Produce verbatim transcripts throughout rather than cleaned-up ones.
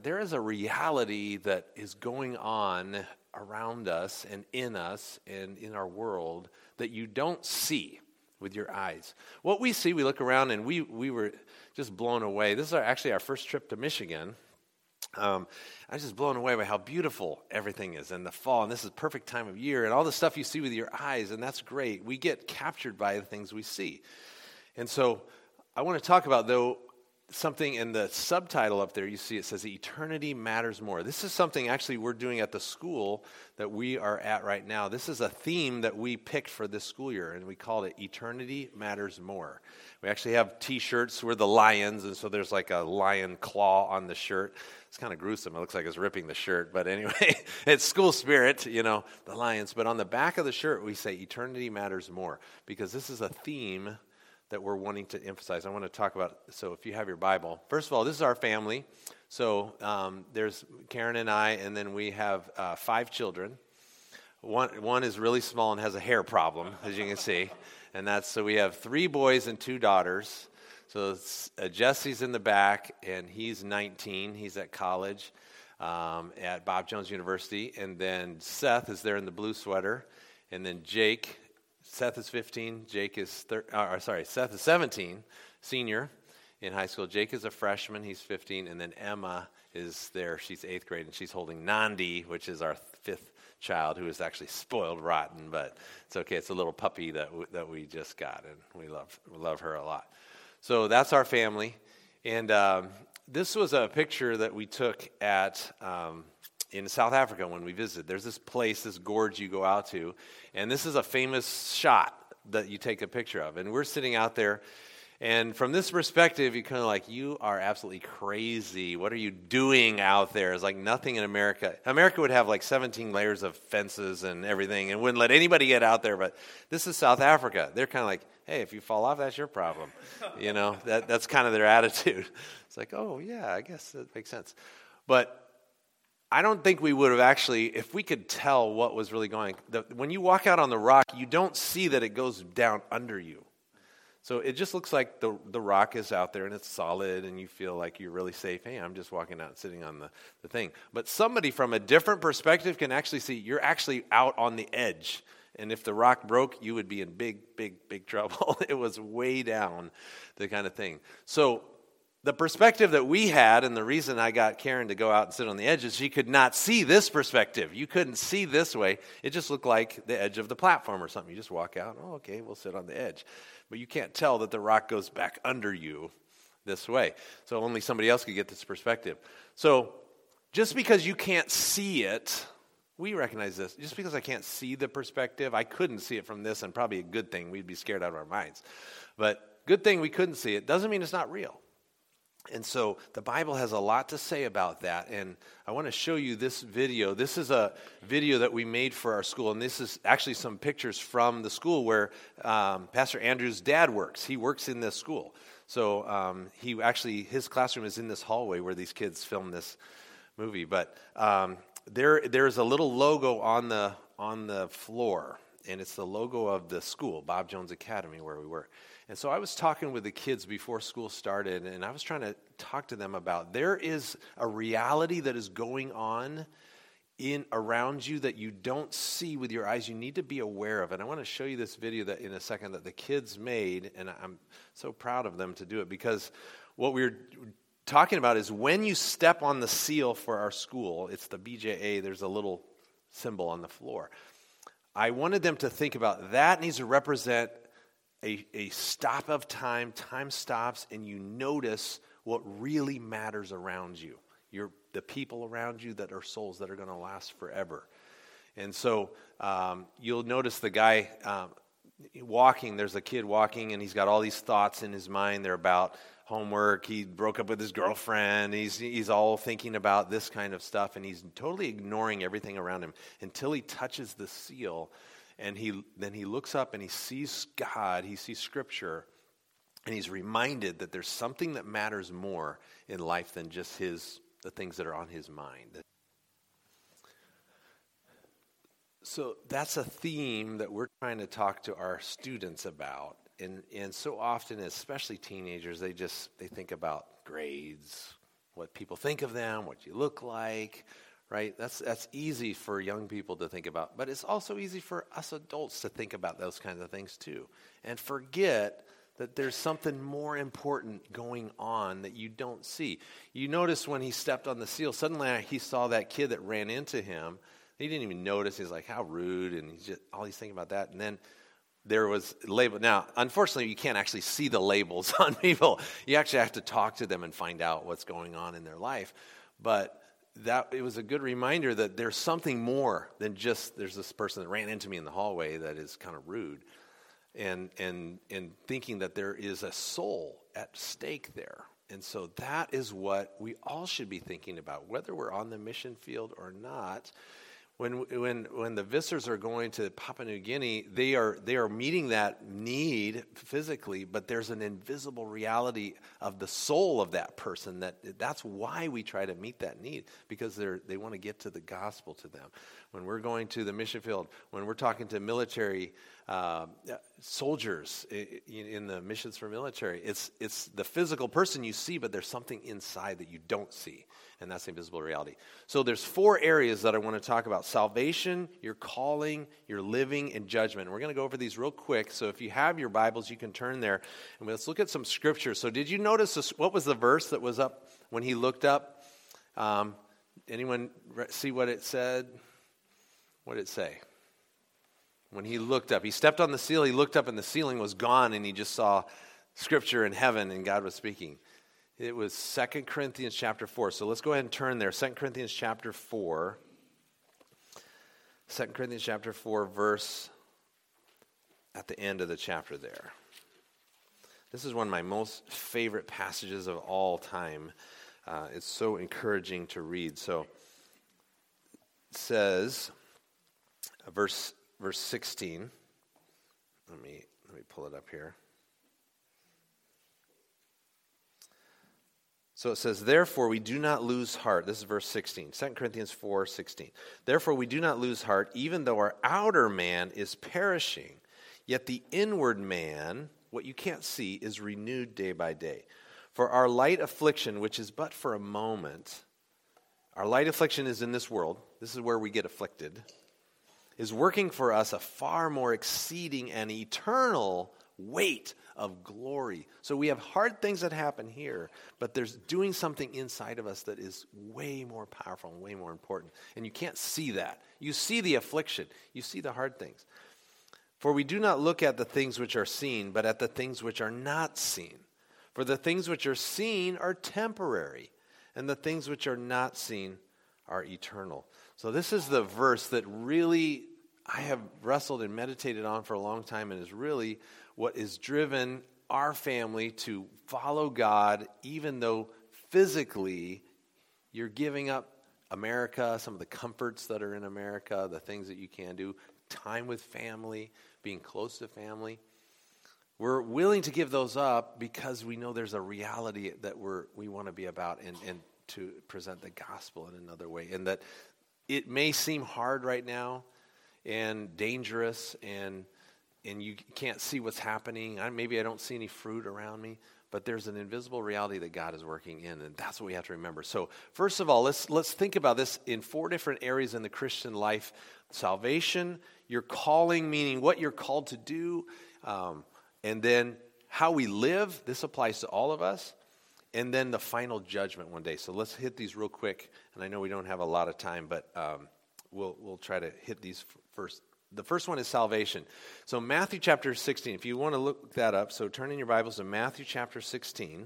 there is a reality that is going on around us and in us and in our world that you don't see with your eyes. What we see, we look around and we we were just blown away. This is our, actually our first trip to Michigan. Um, I was just blown away by how beautiful everything is in the fall, and this is the perfect time of year, and all the stuff you see with your eyes, and that's great. We get captured by the things we see. And so I want to talk about, though, something in the subtitle up there. You see it says eternity matters more. This is something actually we're doing at the school that we are at right now. This is a theme that we picked for this school year, and we called it Eternity Matters More. We actually have t-shirts. We're the lions, and so there's like a lion claw on the shirt. It's kind of gruesome. It looks like it's ripping the shirt, but anyway, it's school spirit, you know, the lions. But on the back of the shirt, we say eternity matters more, because this is a theme that we're wanting to emphasize. I want to talk about, so if you have your Bible, first of all, this is our family. So um, there's Karen and I, and then we have uh, five children. One one is really small and has a hair problem, as you can see. And that's, so we have three boys and two daughters. So uh, Jesse's in the back, and he's nineteen. He's at college um, at Bob Jones University. And then Seth is there in the blue sweater. And then Jake, Seth is fifteen. Jake is, thir- uh, sorry, Seth is seventeen, senior in high school. Jake is a freshman. He's fifteen. And then Emma is there. She's eighth grade, and she's holding Nandi, which is our fifth child, who is actually spoiled rotten, but it's okay. It's a little puppy that w- that we just got, and we love we love her a lot. So that's our family, and um, this was a picture that we took at um, in South Africa when we visited. There's this place, this gorge you go out to, and this is a famous shot that you take a picture of, and we're sitting out there. And from this perspective, you're kind of like, you are absolutely crazy. What are you doing out there? It's like nothing in America. America would have like seventeen layers of fences and everything and wouldn't let anybody get out there. But this is South Africa. They're kind of like, hey, if you fall off, that's your problem. You know, that that's kind of their attitude. It's like, oh, yeah, I guess that makes sense. But I don't think we would have actually, if we could tell what was really going, the, when you walk out on the rock, you don't see that it goes down under you. So it just looks like the the rock is out there and it's solid and you feel like you're really safe. Hey, I'm just walking out and sitting on the, the thing. But somebody from a different perspective can actually see you're actually out on the edge. And if the rock broke, you would be in big, big, big trouble. It was way down, the kind of thing. So the perspective that we had, and the reason I got Karen to go out and sit on the edge is she could not see this perspective. You couldn't see this way. It just looked like the edge of the platform or something. You just walk out, oh, okay, we'll sit on the edge. But you can't tell that the rock goes back under you this way. So only somebody else could get this perspective. So just because you can't see it, we recognize this. Just because I can't see the perspective, I couldn't see it from this, and probably a good thing. We'd be scared out of our minds. But good thing we couldn't see it doesn't mean it's not real. And so the Bible has a lot to say about that, and I want to show you this video. This is a video that we made for our school, and this is actually some pictures from the school where um, Pastor Andrew's dad works. He works in this school. So um, he actually, his classroom is in this hallway where these kids film this movie. But um, there, there's a little logo on the on the floor, and it's the logo of the school, Bob Jones Academy, where we work. And so I was talking with the kids before school started, and I was trying to talk to them about there is a reality that is going on in around you that you don't see with your eyes. You need to be aware of it. I want to show you this video that in a second that the kids made, and I'm so proud of them to do it, because what we're talking about is when you step on the seal for our school, it's the B J A, there's a little symbol on the floor. I wanted them to think about that needs to represent A, a stop of time, time stops, and you notice what really matters around you. You're the people around you that are souls that are going to last forever. And so um, you'll notice the guy um, walking, there's a kid walking, and he's got all these thoughts in his mind. They're about homework. He broke up with his girlfriend. He's, he's all thinking about this kind of stuff, and he's totally ignoring everything around him until he touches the seal. And he then he looks up and he sees God, he sees Scripture, and he's reminded that there's something that matters more in life than just his the things that are on his mind. So that's a theme that we're trying to talk to our students about. And and so often, especially teenagers, they just they think about grades, what people think of them, what you look like, right? That's that's easy for young people to think about, but it's also easy for us adults to think about those kinds of things too, and forget that there's something more important going on that you don't see. You notice when he stepped on the seal, suddenly he saw that kid that ran into him. He didn't even notice. He's like, how rude, and he's just all he's thinking about that, and then there was label. Now, unfortunately, you can't actually see the labels on people. You actually have to talk to them and find out what's going on in their life. But that it was a good reminder that there's something more than just there's this person that ran into me in the hallway that is kind of rude, and and and thinking that there is a soul at stake there. And so that is what we all should be thinking about, whether we're on the mission field or not. When when when the visitors are going to Papua New Guinea, they are they are meeting that need physically, but there's an invisible reality of the soul of that person. That that's why we try to meet that need, because they're they want to get to the gospel to them. When we're going to the mission field, when we're talking to military uh, soldiers in, in the missions for military, it's it's the physical person you see, but there's something inside that you don't see. And that's the invisible reality. So there's four areas that I want to talk about: salvation, your calling, your living, and judgment. And we're going to go over these real quick. So if you have your Bibles, you can turn there. And let's look at some scripture. So did you notice this, what was the verse that was up when he looked up? Um, anyone see what it said? What did it say? When he looked up, he stepped on the seal, he looked up and the ceiling was gone, and he just saw scripture in heaven and God was speaking. It was Second Corinthians chapter four. So let's go ahead and turn there. Second Corinthians chapter four. Second Corinthians chapter four, verse at the end of the chapter there. This is one of my most favorite passages of all time. Uh, it's so encouraging to read. So it says, uh, verse verse sixteen. Let me let me pull it up here. So it says, therefore we do not lose heart. This is verse sixteen, Second Corinthians four sixteen. Therefore we do not lose heart, even though our outer man is perishing, yet the inward man, what you can't see, is renewed day by day. For our light affliction, which is but for a moment, our light affliction is in this world, this is where we get afflicted, is working for us a far more exceeding and eternal weight of glory. So we have hard things that happen here, but there's doing something inside of us that is way more powerful and way more important. And you can't see that. You see the affliction. You see the hard things. For we do not look at the things which are seen, but at the things which are not seen. For the things which are seen are temporary, and the things which are not seen are eternal. So this is the verse that really I have wrestled and meditated on for a long time, and is really what is driven our family to follow God, even though physically you're giving up America, some of the comforts that are in America, the things that you can do, time with family, being close to family. We're willing to give those up because we know there's a reality that we're we want to be about, and, and to present the gospel in another way. And that it may seem hard right now and dangerous, and and you can't see what's happening. I, maybe I don't see any fruit around me, but there's an invisible reality that God is working in, and that's what we have to remember. So first of all, let's let's think about this in four different areas in the Christian life: salvation, your calling, meaning what you're called to do, um, and then how we live. This applies to all of us. And then the final judgment one day. So let's hit these real quick. And I know we don't have a lot of time, but um, we'll we'll try to hit these first. The first one is salvation. So Matthew chapter sixteen, if you want to look that up, so turn in your Bibles to Matthew chapter sixteen.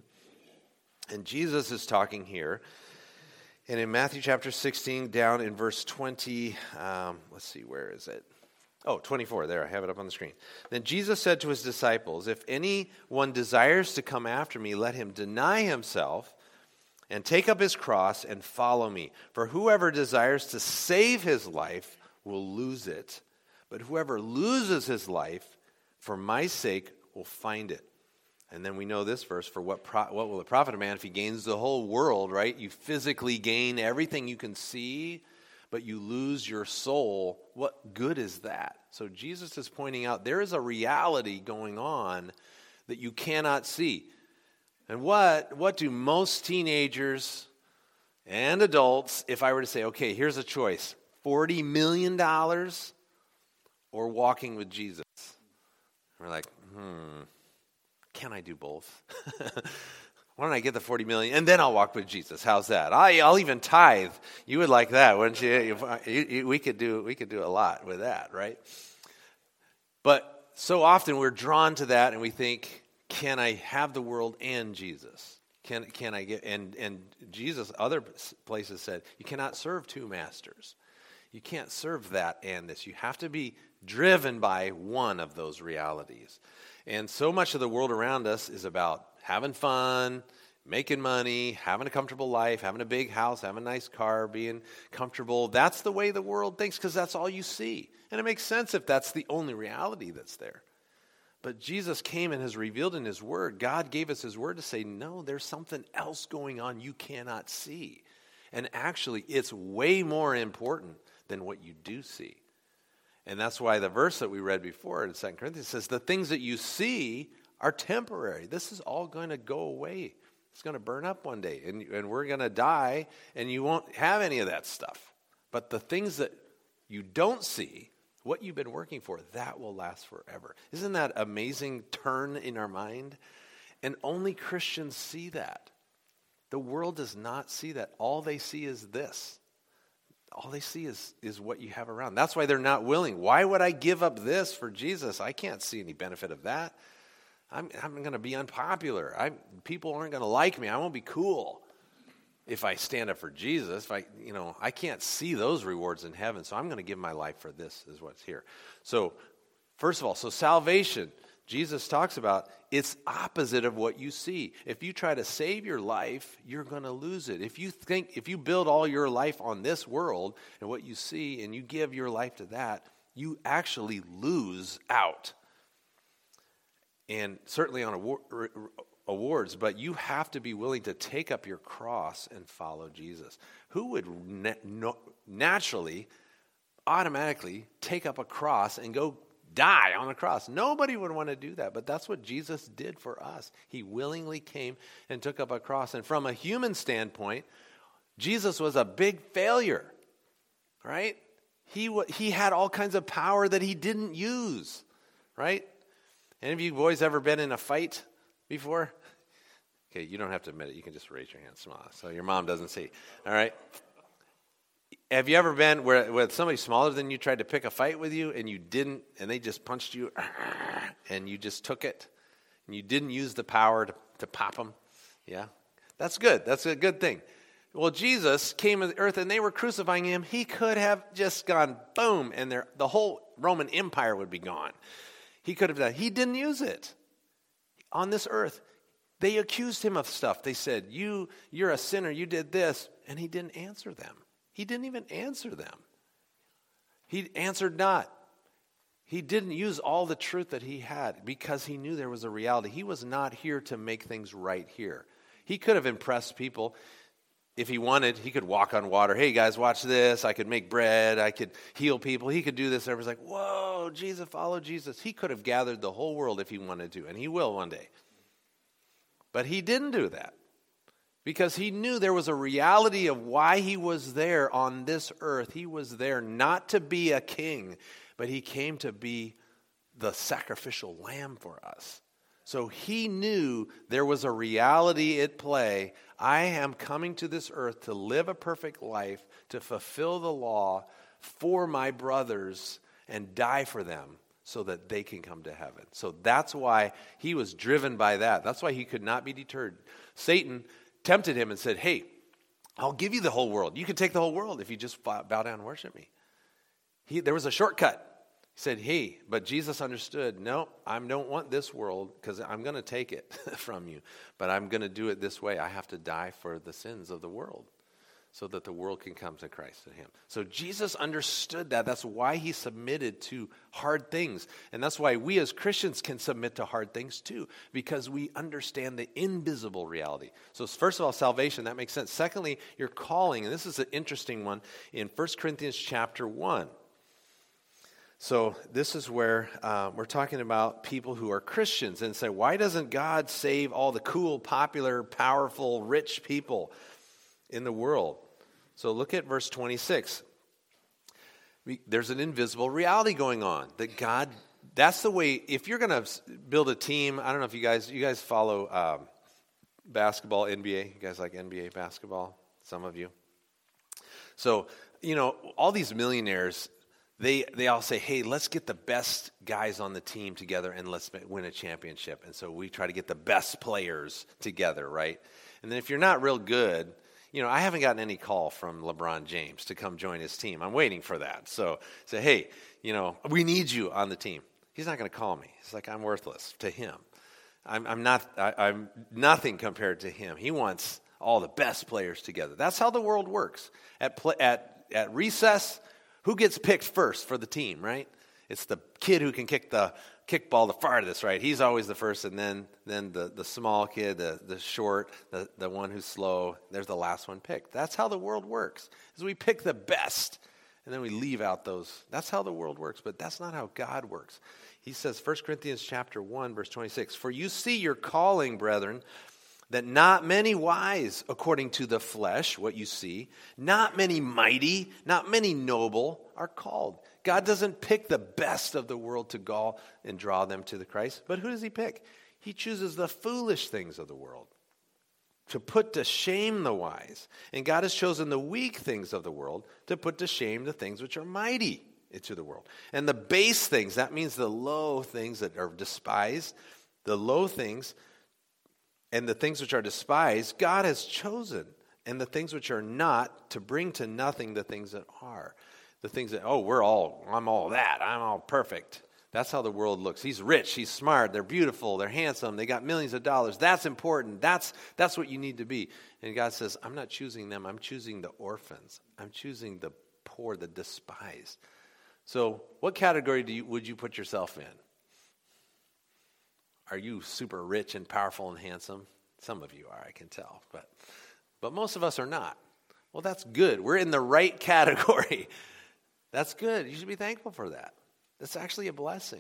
And Jesus is talking here. And in Matthew chapter sixteen, down in verse twenty, um, let's see, where is it? Oh, twenty-four, there, I have it up on the screen. Then Jesus said to his disciples, if anyone desires to come after me, let him deny himself and take up his cross and follow me. For whoever desires to save his life will lose it. But whoever loses his life for my sake will find it. And then we know this verse, for what pro- what will it profit a man if he gains the whole world, right? You physically gain everything you can see, but you lose your soul. What good is that? So Jesus is pointing out there is a reality going on that you cannot see. And what what do most teenagers, and adults, if I were to say, okay, here's a choice, forty million dollars or walking with Jesus. We're like, hmm, can I do both? Why don't I get the forty million dollars and then I'll walk with Jesus? How's that? I, I'll even tithe. You would like that, wouldn't you? If I, you, you? We could do we could do a lot with that, right? But so often we're drawn to that and we think, can I have the world and Jesus? Can can I get, and, and Jesus, other places said, you cannot serve two masters. You can't serve that and this. You have to be driven by one of those realities. And so much of the world around us is about having fun, making money, having a comfortable life, having a big house, having a nice car, being comfortable. That's the way the world thinks because that's all you see. And it makes sense if that's the only reality that's there. But Jesus came and has revealed in his word, God gave us his word to say, no, there's something else going on you cannot see. And actually, it's way more important than what you do see. And that's why the verse that we read before in Second Corinthians says, the things that you see are temporary. This is all going to go away. It's going to burn up one day, and, and we're going to die, and you won't have any of that stuff. But the things that you don't see, what you've been working for, that will last forever. Isn't that amazing turn in our mind? And only Christians see that. The world does not see that. All they see is this. All they see is, is what you have around. That's why they're not willing. Why would I give up this for Jesus? I can't see any benefit of that. I'm, I'm going to be unpopular. I, people aren't going to like me. I won't be cool if I stand up for Jesus. If I, you know, I can't see those rewards in heaven, so I'm going to give my life for this, is what's here. So, first of all, so salvation, Jesus talks about, it's opposite of what you see. If you try to save your life, you're going to lose it. If you think, if you build all your life on this world and what you see, and you give your life to that, you actually lose out. And certainly on award, awards, but you have to be willing to take up your cross and follow Jesus. Who would na- no, naturally, automatically take up a cross and go die on a cross? Nobody would want to do that, but that's what Jesus did for us. He willingly came and took up a cross. And from a human standpoint, Jesus was a big failure, right? He w- he had all kinds of power that he didn't use, right? Any of you boys ever been in a fight before? Okay, you don't have to admit it. You can just raise your hand small so your mom doesn't see. All right? Have you ever been where, where somebody smaller than you tried to pick a fight with you and you didn't, and they just punched you and you just took it and you didn't use the power to, to pop them? Yeah? That's good. That's a good thing. Well, Jesus came to the earth and they were crucifying him. He could have just gone boom and the whole Roman Empire would be gone. He could have done. He didn't use it. On this earth, they accused him of stuff. They said, you, you're a sinner, you did this. And he didn't answer them. He didn't even answer them. He answered not. He didn't use all the truth that he had because he knew there was a reality. He was not here to make things right here. He could have impressed people. If he wanted, he could walk on water. Hey, guys, watch this. I could make bread. I could heal people. He could do this. Everyone's like, whoa, Jesus, follow Jesus. He could have gathered the whole world if he wanted to, and he will one day. But he didn't do that because he knew there was a reality of why he was there on this earth. He was there not to be a king, but he came to be the sacrificial lamb for us. So he knew there was a reality at play. I am coming to this earth to live a perfect life, to fulfill the law for my brothers and die for them so that they can come to heaven. So that's why he was driven by that. That's why he could not be deterred. Satan tempted him and said, hey, I'll give you the whole world. You can take the whole world if you just bow down and worship me. He, there was a shortcut. He said, hey, but Jesus understood, no, I don't want this world because I'm going to take it from you, but I'm going to do it this way. I have to die for the sins of the world so that the world can come to Christ and him. So Jesus understood that. That's why he submitted to hard things. And that's why we as Christians can submit to hard things too, because we understand the invisible reality. So first of all, salvation, that makes sense. Secondly, your calling, and this is an interesting one in First Corinthians chapter one. So this is where uh, we're talking about people who are Christians and say, why doesn't God save all the cool, popular, powerful, rich people? in the world. So look at verse twenty-six. We, there's an invisible reality going on that God, that's the way, if you're going to build a team, I don't know if you guys, you guys follow um, basketball, N B A. You guys like N B A basketball? Some of you. So, you know, all these millionaires, they they all say, hey, let's get the best guys on the team together and let's win a championship. And so we try to get the best players together, right? And then if you're not real good, you know, I haven't gotten any call from LeBron James to come join his team. I'm waiting for that. So say, hey, you know, we need you on the team. He's not going to call me. He's like, I'm worthless to him. I'm, I'm not. I, I'm nothing compared to him. He wants all the best players together. That's how the world works. At play, at at recess, who gets picked first for the team? Right? It's the kid who can kick the kickball the farthest. Right? He's always the first, and then then the, the small kid, the the short, the the one who's slow. There's the last one picked. That's how the world works. Is we pick the best, and then we leave out those. That's how the world works. But that's not how God works. He says, First Corinthians chapter one, verse twenty-six, for you see your calling, brethren, that not many wise according to the flesh, what you see, not many mighty, not many noble are called. God doesn't pick the best of the world to call and draw them to the Christ, but who does he pick? He chooses the foolish things of the world to put to shame the wise. And God has chosen the weak things of the world to put to shame the things which are mighty into the world. And the base things, that means the low things that are despised, the low things and the things which are despised, God has chosen. And the things which are not, to bring to nothing the things that are. The things that, oh, we're all, I'm all that, I'm all perfect. That's how the world looks. He's rich, he's smart, they're beautiful, they're handsome, they got millions of dollars. That's important. That's that's what you need to be. And God says, I'm not choosing them. I'm choosing the orphans. I'm choosing the poor, the despised. So what category do you, would you put yourself in? Are you super rich and powerful and handsome? Some of you are, I can tell. But, but most of us are not. Well, that's good. We're in the right category. That's good. You should be thankful for that. That's actually a blessing.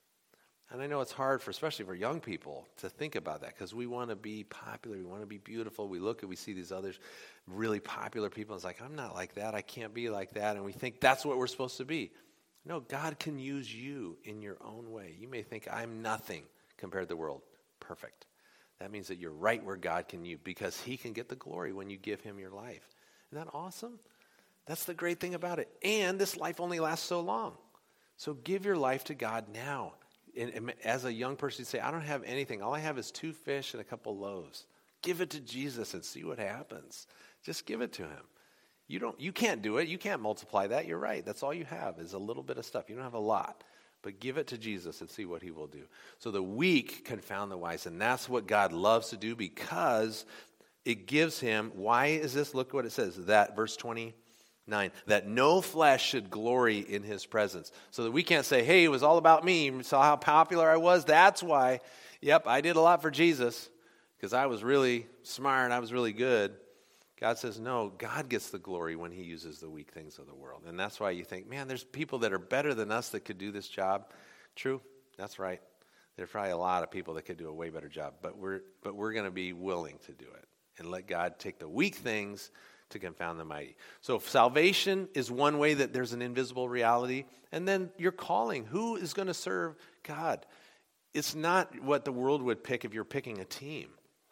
And I know it's hard, for especially for young people, to think about that because we want to be popular. We want to be beautiful. We look and we see these others really popular people. It's like, I'm not like that. I can't be like that. And we think that's what we're supposed to be. No, God can use you in your own way. You may think, I'm nothing compared to the world. Perfect. That means that you're right where God can use, because he can get the glory when you give him your life. Isn't that awesome? That's the great thing about it. And this life only lasts so long. So give your life to God now. And, and as a young person, you say, I don't have anything. All I have is two fish and a couple loaves. Give it to Jesus and see what happens. Just give it to him. You don't. You can't do it. You can't multiply that. You're right. That's all you have is a little bit of stuff. You don't have a lot. But give it to Jesus and see what he will do. So the weak confound the wise. And that's what God loves to do because it gives him, why is this? Look what it says. That, verse twenty-nine, that no flesh should glory in his presence. So that we can't say, hey, it was all about me. You saw how popular I was? That's why. Yep, I did a lot for Jesus because I was really smart. I was really good. God says, no, God gets the glory when he uses the weak things of the world. And that's why you think, man, there's people that are better than us that could do this job. True, that's right. There's probably a lot of people that could do a way better job, but we're but we're going to be willing to do it and let God take the weak things to confound the mighty. So salvation is one way that there's an invisible reality. And then your calling, who is going to serve God? It's not what the world would pick if you're picking a team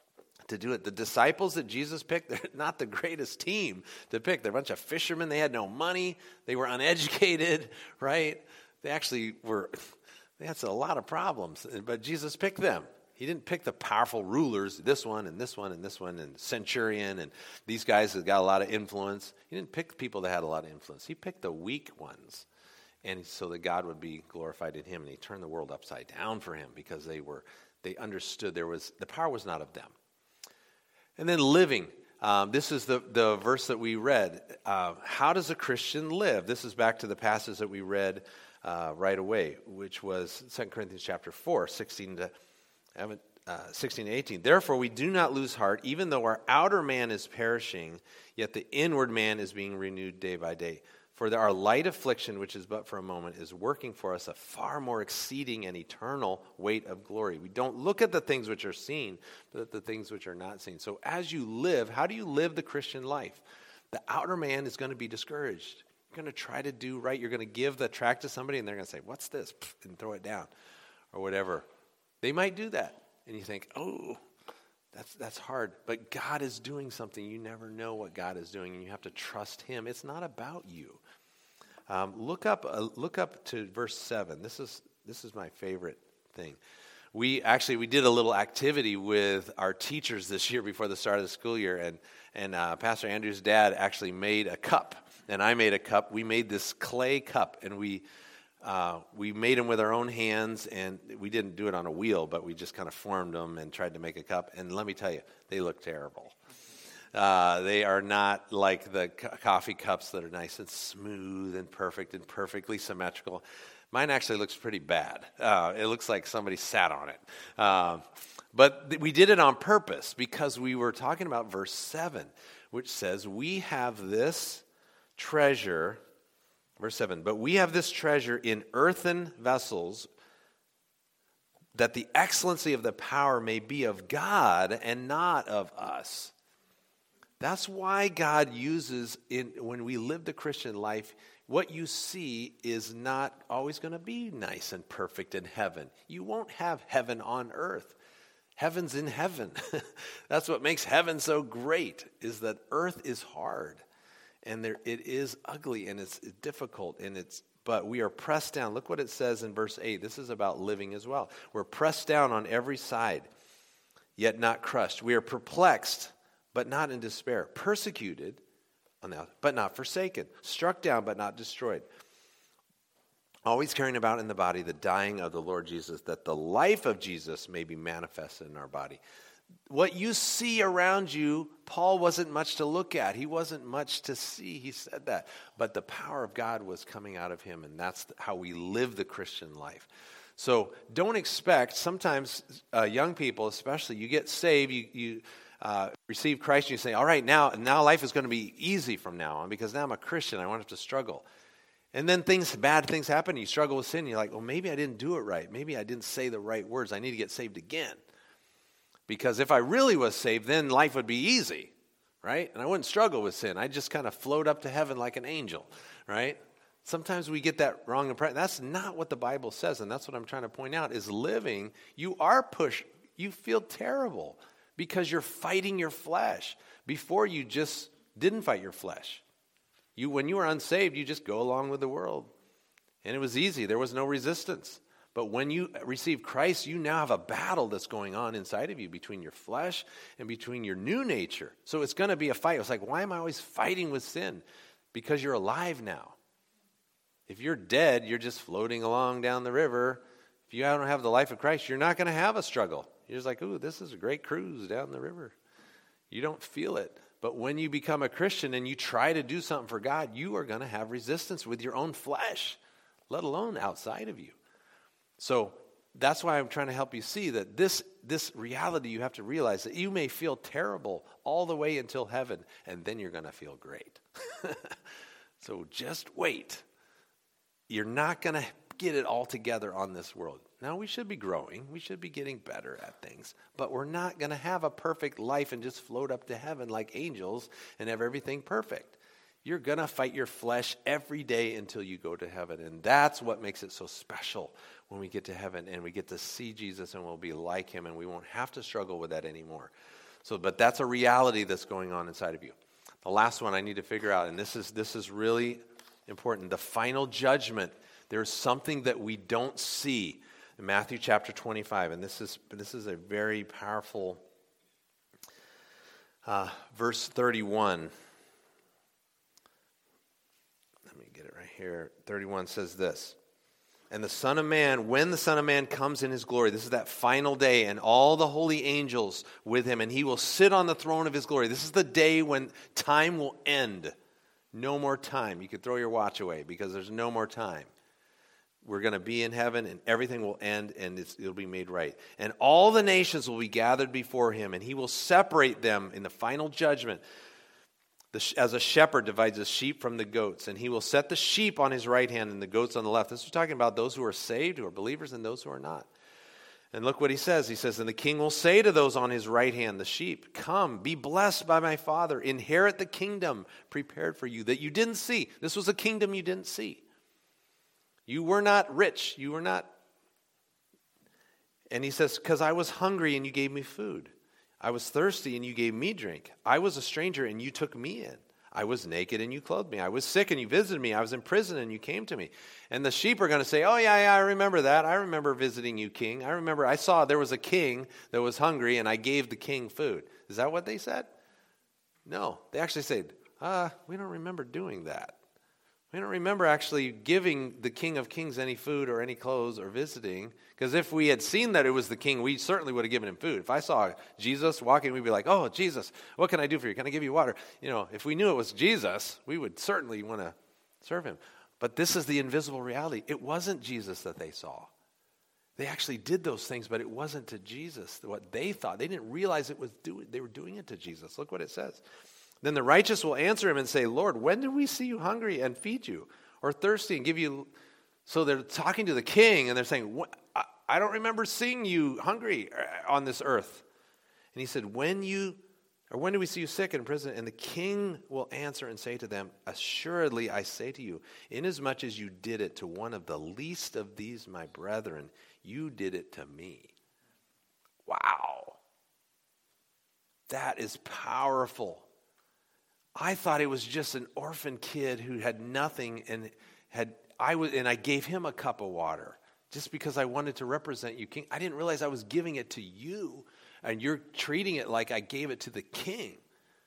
to do it. The disciples that Jesus picked, they're not the greatest team to pick. They're a bunch of fishermen. They had no money. They were uneducated, right? They actually were, they had a lot of problems, but Jesus picked them. He didn't pick the powerful rulers, this one and this one and this one and centurion and these guys that got a lot of influence. He didn't pick people that had a lot of influence. He picked the weak ones. And so that God would be glorified in him. And he turned the world upside down for him because they were, they understood there was, the power was not of them. And then living. Um, this is the, the verse that we read. Uh, how does a Christian live? This is back to the passage that we read uh, right away, which was Second Corinthians chapter four, sixteen to eighteen. Therefore, we do not lose heart, even though our outer man is perishing, yet the inward man is being renewed day by day. For our light affliction, which is but for a moment, is working for us a far more exceeding and eternal weight of glory. We don't look at the things which are seen, but at the things which are not seen. So as you live, how do you live the Christian life? The outer man is going to be discouraged. You're going to try to do right. You're going to give the tract to somebody, and they're going to say, what's this? And throw it down or whatever. They might do that. And you think, oh, that's that's hard. But God is doing something. You never know what God is doing, and you have to trust him. It's not about you. Um, look up uh, look up to verse seven. This is this is my favorite thing. We actually we did a little activity with our teachers this year before the start of the school year, and and uh, Pastor Andrew's dad actually made a cup, and I made a cup. We made this clay cup, and we uh, we made them with our own hands, and we didn't do it on a wheel, but we just kind of formed them and tried to make a cup. And let me tell you, they look terrible. Uh, they are not like the co- coffee cups that are nice and smooth and perfect and perfectly symmetrical. Mine actually looks pretty bad. Uh, it looks like somebody sat on it. Uh, but th- we did it on purpose because we were talking about verse seven, which says, we have this treasure, verse seven, but we have this treasure in earthen vessels, that the excellency of the power may be of God and not of us. That's why God uses, in when we live the Christian life, what you see is not always going to be nice and perfect in heaven. You won't have heaven on earth. Heaven's in heaven. That's what makes heaven so great, is that earth is hard. And there, it is ugly and it's difficult. and it's But we are pressed down. Look what it says in verse eight. This is about living as well. We're pressed down on every side, yet not crushed. We are perplexed, but not in despair, persecuted, but not forsaken, struck down, but not destroyed. Always carrying about in the body the dying of the Lord Jesus, that the life of Jesus may be manifested in our body. What you see around you, Paul wasn't much to look at. He wasn't much to see. He said that. But the power of God was coming out of him, and that's how we live the Christian life. So don't expect, sometimes uh, young people especially, you get saved, you... you Uh, receive Christ, and you say, all right, now now life is going to be easy from now on because now I'm a Christian. I won't have to struggle. And then things, bad things happen. You struggle with sin. And you're like, well, maybe I didn't do it right. Maybe I didn't say the right words. I need to get saved again. Because if I really was saved, then life would be easy, right? And I wouldn't struggle with sin. I'd just kind of float up to heaven like an angel, right? Sometimes we get that wrong impression. That's not what the Bible says, and that's what I'm trying to point out, is living, you are pushed, you feel terrible, because you're fighting your flesh. Before, you just didn't fight your flesh. You, when you were unsaved, you just go along with the world. And it was easy. There was no resistance. But when you receive Christ, you now have a battle that's going on inside of you between your flesh and between your new nature. So it's going to be a fight. It's like, why am I always fighting with sin? Because you're alive now. If you're dead, you're just floating along down the river. If you don't have the life of Christ, you're not going to have a struggle. You're just like, ooh, this is a great cruise down the river. You don't feel it. But when you become a Christian and you try to do something for God, you are going to have resistance with your own flesh, let alone outside of you. So that's why I'm trying to help you see that this, this reality, you have to realize that you may feel terrible all the way until heaven, and then you're going to feel great. So just wait. You're not going to get it all together on this world. Now, we should be growing. We should be getting better at things. But we're not going to have a perfect life and just float up to heaven like angels and have everything perfect. You're going to fight your flesh every day until you go to heaven. And that's what makes it so special when we get to heaven and we get to see Jesus and we'll be like him and we won't have to struggle with that anymore. So, but that's a reality that's going on inside of you. The last one I need to figure out, and this is this is really important, the final judgment. There's something that we don't see in Matthew chapter twenty-five, and this is this is a very powerful uh, verse thirty-one. Let me get it right here. thirty-one says this. And the Son of Man, when the Son of Man comes in his glory, this is that final day, and all the holy angels with him, and he will sit on the throne of his glory. This is the day when time will end. No more time. You could throw your watch away because there's no more time. We're going to be in heaven, and everything will end, and it's, it'll be made right. And all the nations will be gathered before him, and he will separate them in the final judgment, The, as a shepherd divides the sheep from the goats, and he will set the sheep on his right hand and the goats on the left. This is talking about those who are saved, who are believers, and those who are not. And look what he says. He says, and the king will say to those on his right hand, the sheep, come, be blessed by my Father. Inherit the kingdom prepared for you that you didn't see. This was a kingdom you didn't see. You were not rich. You were not. And he says, because I was hungry and you gave me food. I was thirsty and you gave me drink. I was a stranger and you took me in. I was naked and you clothed me. I was sick and you visited me. I was in prison and you came to me. And the sheep are going to say, oh, yeah, yeah, I remember that. I remember visiting you, king. I remember I saw there was a king that was hungry and I gave the king food. Is that what they said? No. They actually said, ah, we don't remember doing that. We don't remember actually giving the King of Kings any food or any clothes or visiting. Because if we had seen that it was the king, we certainly would have given him food. If I saw Jesus walking, we'd be like, oh, Jesus, what can I do for you? Can I give you water? You know, if we knew it was Jesus, we would certainly want to serve him. But this is the invisible reality. It wasn't Jesus that they saw. They actually did those things, but it wasn't to Jesus what they thought. They didn't realize it was doing. They were doing it to Jesus. Look what it says. Then the righteous will answer him and say, Lord, when did we see you hungry and feed you, or thirsty and give you? So they're talking to the king and they're saying, I don't remember seeing you hungry on this earth. And he said, when you, or when did we see you sick and in prison? And the king will answer and say to them, assuredly I say to you, inasmuch as you did it to one of the least of these my brethren, you did it to me. Wow. That is powerful. I thought it was just an orphan kid who had nothing, and had I was, and I gave him a cup of water just because I wanted to represent you, king. I didn't realize I was giving it to you, and you're treating it like I gave it to the king,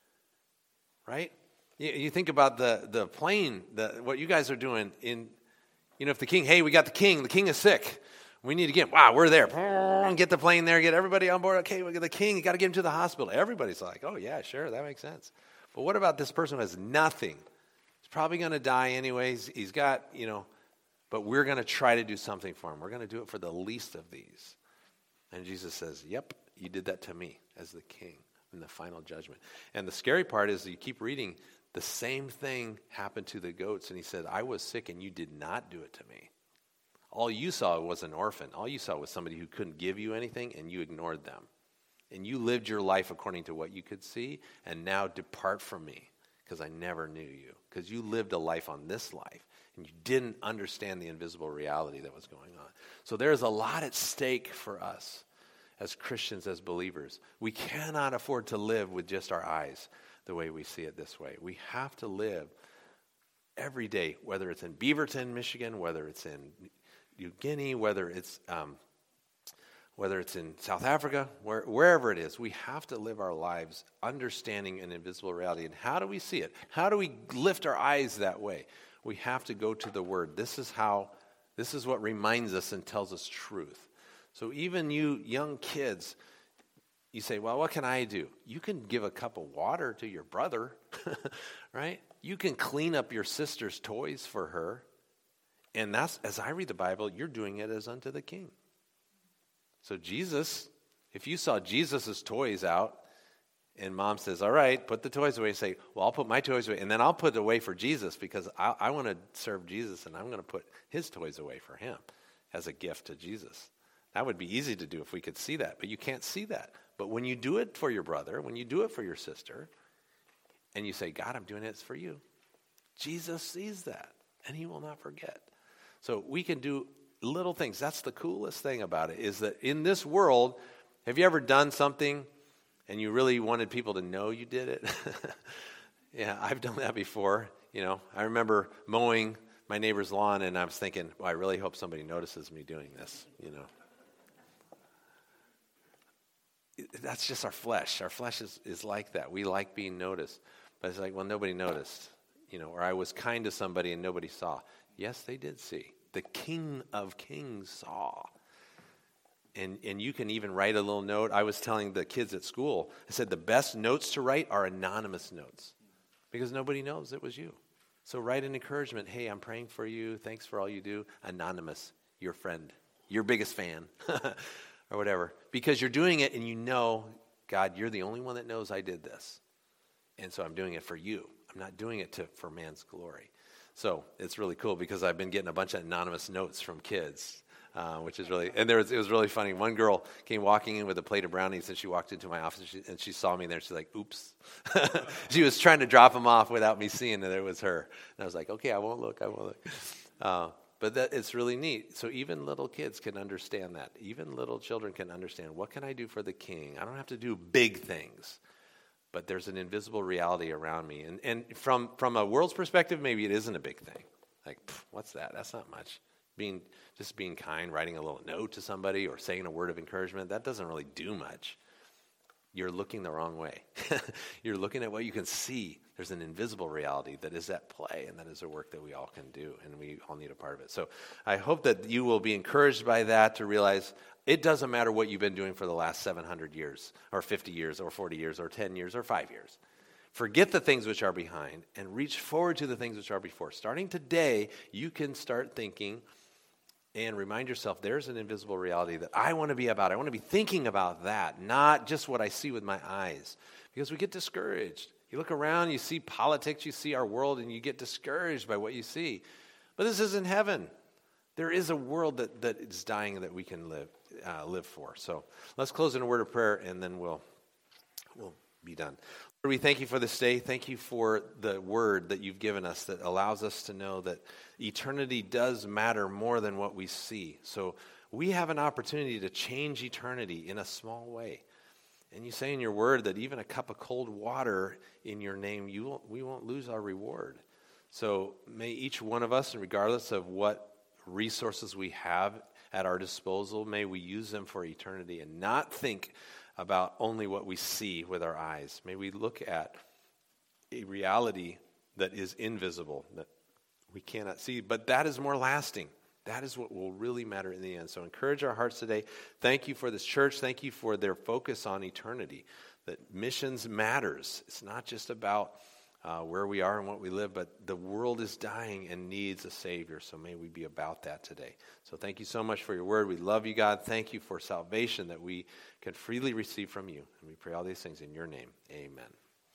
right? You, you think about the the plane, the what you guys are doing in, you know, if the king, hey, we got the king, the king is sick. We need to get, wow, we're there. Get the plane there, get everybody on board. Okay, we got the king, you got to get him to the hospital. Everybody's like, oh, yeah, sure, that makes sense. But what about this person who has nothing? He's probably going to die anyways. He's got, you know, but we're going to try to do something for him. We're going to do it for the least of these. And Jesus says, yep, you did that to me as the king in the final judgment. And the scary part is you keep reading, the same thing happened to the goats. And he said, I was sick and you did not do it to me. All you saw was an orphan. All you saw was somebody who couldn't give you anything, and you ignored them. And you lived your life according to what you could see, and now depart from me, because I never knew you. Because you lived a life on this life, and you didn't understand the invisible reality that was going on. So there's a lot at stake for us as Christians, as believers. We cannot afford to live with just our eyes the way we see it this way. We have to live every day, whether it's in Beaverton, Michigan, whether it's in New Guinea, whether it's um, whether it's in South Africa, where, wherever it is, we have to live our lives understanding an invisible reality. And how do we see it? How do we lift our eyes that way? We have to go to the Word. This is how, this is what reminds us and tells us truth. So even you young kids, you say, well, what can I do? You can give a cup of water to your brother, right? You can clean up your sister's toys for her. And that's, as I read the Bible, you're doing it as unto the king. So Jesus, if you saw Jesus' toys out, and mom says, all right, put the toys away, say, well, I'll put my toys away, and then I'll put it away for Jesus, because I, I want to serve Jesus, and I'm going to put his toys away for him as a gift to Jesus. That would be easy to do if we could see that, but you can't see that. But when you do it for your brother, when you do it for your sister, and you say, God, I'm doing it for you, Jesus sees that, and he will not forget. So we can do little things. That's the coolest thing about it, is that in this world, have you ever done something and you really wanted people to know you did it? Yeah, I've done that before. You know, I remember mowing my neighbor's lawn, and I was thinking, well, I really hope somebody notices me doing this, you know. That's just our flesh. Our flesh is, is like that. We like being noticed. But it's like, well, nobody noticed, you know, or I was kind to somebody and nobody saw. Yes, they did see. The King of Kings saw. And and you can even write a little note. I was telling the kids at school, I said the best notes to write are anonymous notes, because nobody knows it was you. So write an encouragement. Hey, I'm praying for you. Thanks for all you do. Anonymous, your friend, your biggest fan, or whatever. Because you're doing it and you know, God, you're the only one that knows I did this. And so I'm doing it for you. I'm not doing it to for man's glory. So it's really cool because I've been getting a bunch of anonymous notes from kids, uh, which is really, and there was, it was really funny. One girl came walking in with a plate of brownies, and she walked into my office, and she, and she saw me there. She's like, oops. She was trying to drop them off without me seeing that it was her. And I was like, okay, I won't look, I won't look. Uh, but that it's really neat. So even little kids can understand that. Even little children can understand, what can I do for the King? I don't have to do big things. But there's an invisible reality around me. And and from, from a world's perspective, maybe it isn't a big thing. Like, pff, what's that? That's not much. Being Just being kind, writing a little note to somebody or saying a word of encouragement, that doesn't really do much. You're looking the wrong way. You're looking at what you can see. There's an invisible reality that is at play, and that is a work that we all can do, and we all need a part of it. So I hope that you will be encouraged by that to realize it doesn't matter what you've been doing for the last seven hundred years, or fifty years, or forty years, or ten years, or five years. Forget the things which are behind and reach forward to the things which are before. Starting today, you can start thinking and remind yourself there's an invisible reality that I want to be about. I want to be thinking about that, not just what I see with my eyes. Because we get discouraged. You look around, you see politics, you see our world, and you get discouraged by what you see. But this isn't heaven. There is a world that, that is dying that we can live uh, live for. So let's close in a word of prayer, and then we'll we'll be done. Lord, we thank you for this day. Thank you for the word that you've given us that allows us to know that eternity does matter more than what we see. So we have an opportunity to change eternity in a small way. And you say in your word that even a cup of cold water in your name, you won't, we won't lose our reward. So may each one of us, regardless of what resources we have at our disposal, may we use them for eternity and not think about only what we see with our eyes. May we look at a reality that is invisible, that we cannot see, but that is more lasting. That is what will really matter in the end. So encourage our hearts today. Thank you for this church. Thank you for their focus on eternity, that missions matters. It's not just about uh, where we are and what we live, but the world is dying and needs a Savior. So may we be about that today. So thank you so much for your word. We love you, God. Thank you for salvation that we can freely receive from you. And we pray all these things in your name. Amen.